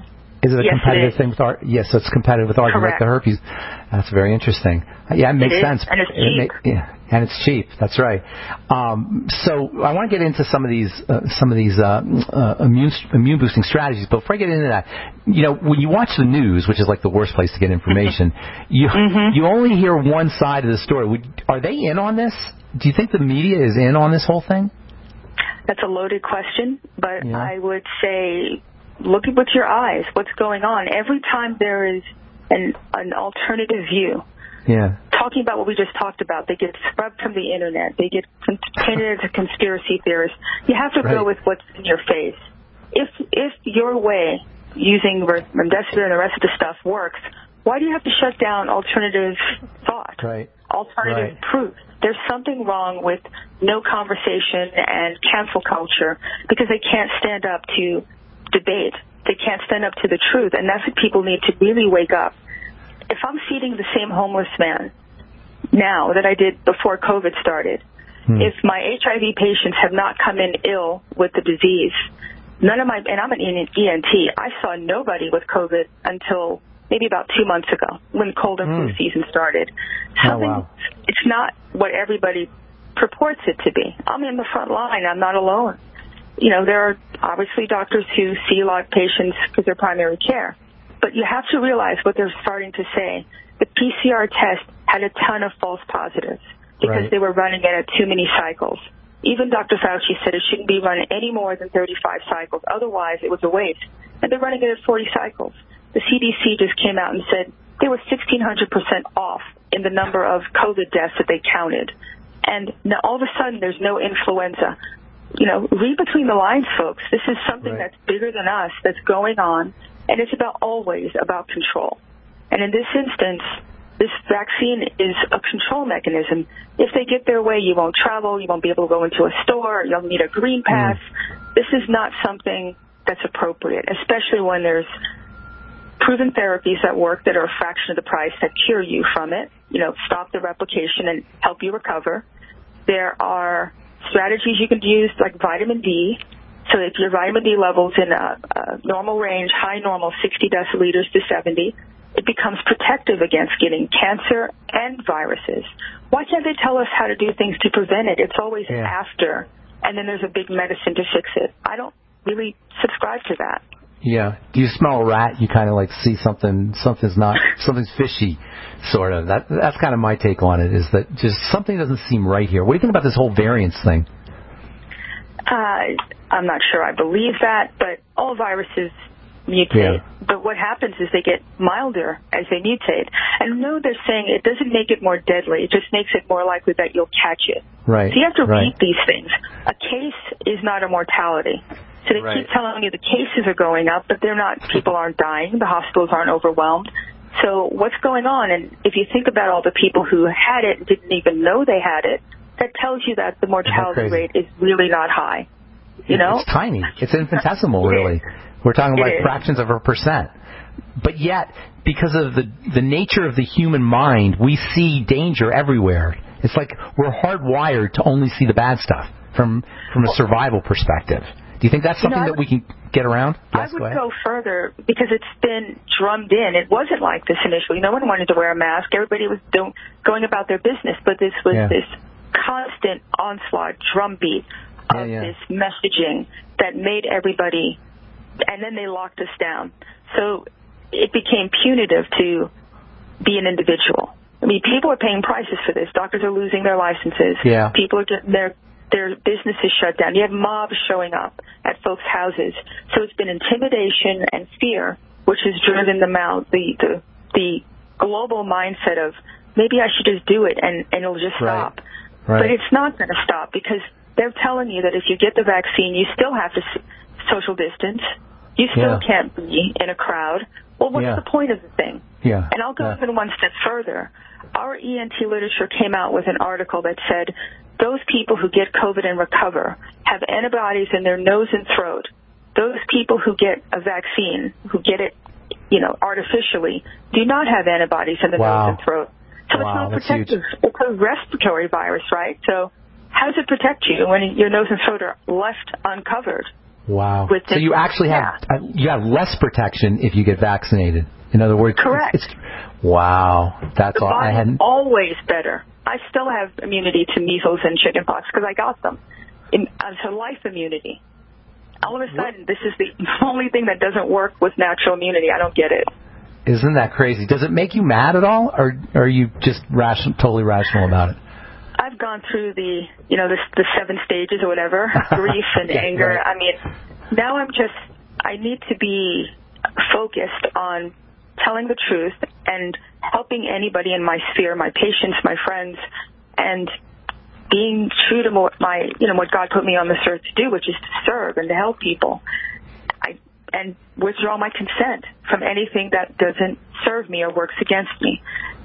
Is it a yes, competitive it is. thing with ar- Yes, so it's competitive with arginine, like the herpes. That's very interesting. Yeah, it makes it sense. And it's it cheap. May, yeah, and it's cheap. That's right. Um, so I want to get into some of these uh, some of these uh, uh, immune immune boosting strategies. But before I get into that, you know, when you watch the news, which is like the worst place to get information, you mm-hmm. you only hear one side of the story. Would, are they in on this? Do you think the media is in on this whole thing? That's a loaded question, but yeah. I would say look with your eyes what's going on. Every time there is an, an alternative view, yeah. talking about what we just talked about, they get scrubbed from the Internet. They get painted as a conspiracy theorist. You have to right. go with what's in your face. If if your way, using remdesivir and the rest of the stuff, works, why do you have to shut down alternative thought, right. alternative right. proof? There's something wrong with no conversation and cancel culture because they can't stand up to debate. They can't stand up to the truth, and that's what people need to really wake up. If I'm feeding the same homeless man now that I did before COVID started, hmm. if my H I V patients have not come in ill with the disease, none of my, and I'm an E N T, I saw nobody with COVID until maybe about two months ago when cold and flu mm. season started. Something, oh, wow. It's not what everybody purports it to be. I'm in the front line. I'm not alone. You know, there are obviously doctors who see a lot of patients because they're primary care. But you have to realize what they're starting to say. The P C R test had a ton of false positives because right. they were running it at too many cycles. Even Doctor Fauci said it shouldn't be run any more than thirty-five cycles. Otherwise, it was a waste. And they're running it at forty cycles. The C D C just came out and said they were sixteen hundred percent off in the number of COVID deaths that they counted. And now all of a sudden, there's no influenza. You know, read between the lines, folks. This is something right. that's bigger than us that's going on, and it's about always about control. And in this instance, this vaccine is a control mechanism. If they get their way, you won't travel, you won't be able to go into a store, you'll need a green pass. Mm. This is not something that's appropriate, especially when there's proven therapies that work that are a fraction of the price that cure you from it, you know, stop the replication and help you recover. There are strategies you can use like vitamin D. So if your vitamin D level's in a, a normal range, high normal, sixty deciliters to seventy, it becomes protective against getting cancer and viruses. Why can't they tell us how to do things to prevent it? It's always yeah. after, and then there's a big medicine to fix it. I don't really subscribe to that. Yeah. Do you smell a rat? You kind of like see something, something's not, something's fishy, sort of. That That's kind of my take on it, is that just something doesn't seem right here. What do you think about this whole variance thing? Uh, I'm not sure I believe that, but all viruses mutate. Yeah. But what happens is they get milder as they mutate. And no, they're saying it doesn't make it more deadly. It just makes it more likely that you'll catch it. Right. So you have to right. read these things. A case is not a mortality. So they right. keep telling you the cases are going up, but they're not. People aren't dying. The hospitals aren't overwhelmed. So what's going on? And if you think about all the people who had it and didn't even know they had it, that tells you that the mortality rate is really not high. You know? It's tiny. It's infinitesimal, really. We're talking like fractions of a percent. But yet, because of the the nature of the human mind, we see danger everywhere. It's like we're hardwired to only see the bad stuff from from a survival perspective. Do you think that's something you know, that we can get around? Yes, I would go, go further because it's been drummed in. It wasn't like this initially. No one wanted to wear a mask. Everybody was doing, going about their business. But this was yeah. this constant onslaught, drumbeat of yeah, yeah. this messaging that made everybody, and then they locked us down. So it became punitive to be an individual. I mean, people are paying prices for this. Doctors are losing their licenses. Yeah. People are getting their their businesses shut down. You have mobs showing up at folks' houses. So it's been intimidation and fear, which has driven them out, the the, the global mindset of maybe I should just do it and, and it'll just right. stop. Right. But it's not going to stop because they're telling you that if you get the vaccine, you still have to social distance. You still yeah. can't be in a crowd. Well, what's yeah. the point of the thing? Yeah. And I'll go yeah. even one step further. Our E N T literature came out with an article that said those people who get COVID and recover have antibodies in their nose and throat. Those people who get a vaccine, who get it, you know, artificially, do not have antibodies in the wow. nose and throat. So wow, it's not protective. It's a respiratory virus, right? So how does it protect you when your nose and throat are left uncovered? Wow. With so you actually yeah. have you have less protection if you get vaccinated. In other words, correct. It's, it's, wow, that's the all. I hadn't. Always better. I still have immunity to measles and chickenpox because I got them. In, uh, so life immunity. All of a sudden, this is the only thing that doesn't work with natural immunity. I don't get it. Isn't that crazy? Does it make you mad at all, or, or are you just ration, totally rational about it? I've gone through the, you know, the, the seven stages or whatever, grief and yeah, anger. Right. I mean, now I'm just, I need to be focused on telling the truth and helping anybody in my sphere, my patients, my friends, and being true to my, you know, what God put me on this earth to do, which is to serve and to help people. I and withdraw my consent from anything that doesn't serve me or works against me.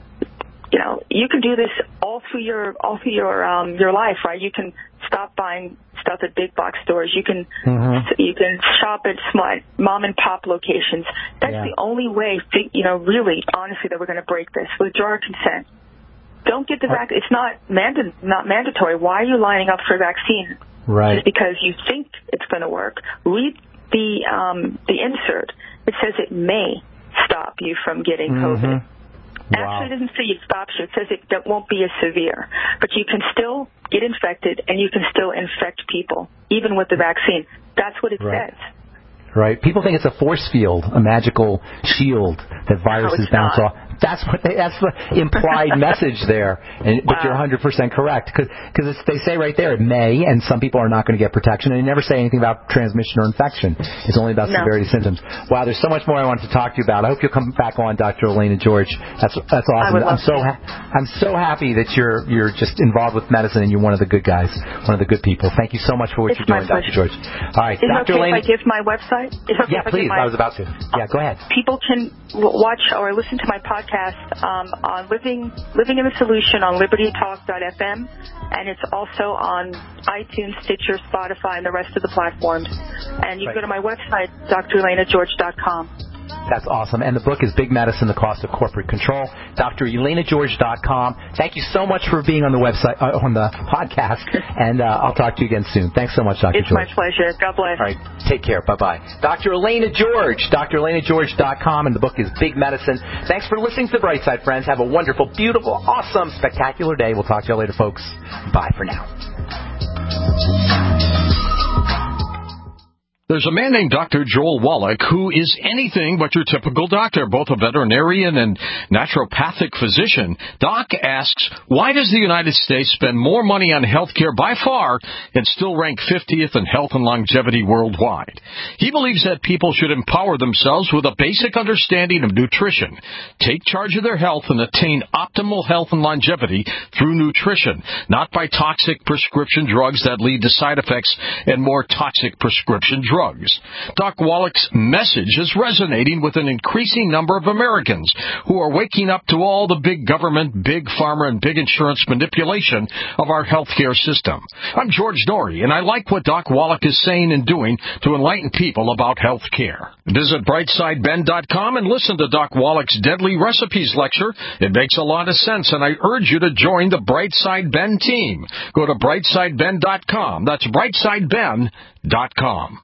You know, you can do this all through your all through your um, your life, right? You can stop buying stuff at big box stores. You can mm-hmm. you can shop at smart mom and pop locations. That's yeah. the only way, you know, really, honestly, that we're going to break this. Withdraw our consent. Don't get the vaccine. It's not manda- not mandatory. Why are you lining up for a vaccine? Right. Just because you think it's going to work. Read the um, the insert. It says it may stop you from getting mm-hmm. COVID. Wow. Actually, it doesn't say it stops you. It says it that won't be as severe. But you can still get infected, and you can still infect people, even with the vaccine. That's what it right. says. Right. People think it's a force field, a magical shield that viruses no, bounce not. off. That's what they, that's the implied message there. And, but wow. you're one hundred percent correct. Because they say right there, it may, and some people are not going to get protection. And they never say anything about transmission or infection. It's only about no. severity symptoms. Wow, there's so much more I wanted to talk to you about. I hope you'll come back on, Doctor Elena George. That's that's awesome. I'm so ha- I'm so happy that you're you're just involved with medicine and you're one of the good guys, one of the good people. Thank you so much for what it's you're doing, Doctor George. All right, Is Doctor it okay Elena. if I give my website? Is it okay yeah, if I please. give my, I was about to. Yeah, go ahead. People can watch or listen to my podcast um, on Living Living in the Solution on liberty talk dot f m, and it's also on iTunes, Stitcher, Spotify, and the rest of the platforms. And you right. can go to my website, d r elena george dot com. That's awesome. And the book is Big Medicine, The Cost of Corporate Control. d r elena george dot com. Thank you so much for being on the website, uh, on the podcast, and uh, I'll talk to you again soon. Thanks so much, Doctor It's George. my pleasure. God bless. All right. Take care. Bye-bye. Doctor Elena George, d r elena george dot com, and the book is Big Medicine. Thanks for listening to The Bright Side, friends. Have a wonderful, beautiful, awesome, spectacular day. We'll talk to you later, folks. Bye for now. There's a man named Doctor Joel Wallach who is anything but your typical doctor, both a veterinarian and naturopathic physician. Doc asks, why does the United States spend more money on health care by far and still rank fiftieth in health and longevity worldwide? He believes that people should empower themselves with a basic understanding of nutrition, take charge of their health, and attain optimal health and longevity through nutrition, not by toxic prescription drugs that lead to side effects and more toxic prescription drugs. Doc Wallach's message is resonating with an increasing number of Americans who are waking up to all the big government, big pharma, and big insurance manipulation of our healthcare system. I'm George Norrie, and I like what Doc Wallach is saying and doing to enlighten people about health care. Visit brightside ben dot com and listen to Doc Wallach's Deadly Recipes lecture. It makes a lot of sense, and I urge you to join the Brightside Ben team. Go to brightside ben dot com. That's brightside ben dot com.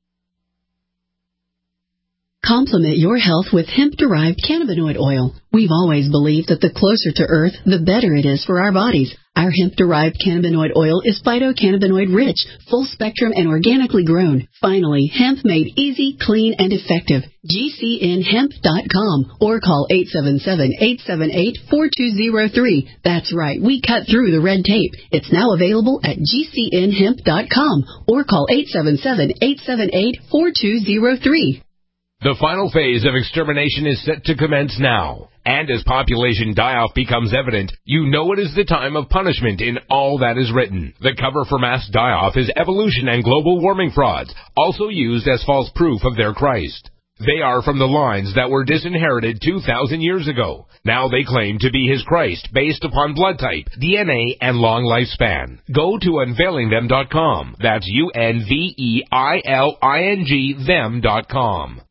Complement your health with hemp-derived cannabinoid oil. We've always believed that the closer to Earth, the better it is for our bodies. Our hemp-derived cannabinoid oil is phytocannabinoid-rich, full-spectrum, and organically grown. Finally, hemp made easy, clean, and effective. G C N hemp dot com or call eight seven seven, eight seven eight, four two zero three. That's right, we cut through the red tape. It's now available at G C N hemp dot com or call eight seven seven, eight seven eight, four two zero three. The final phase of extermination is set to commence now. And as population die-off becomes evident, you know it is the time of punishment in all that is written. The cover for mass die-off is evolution and global warming frauds, also used as false proof of their Christ. They are from the lines that were disinherited two thousand years ago. Now they claim to be his Christ based upon blood type, D N A, and long lifespan. Go to unveiling them dot com. That's U N V E I L I N G them dot com.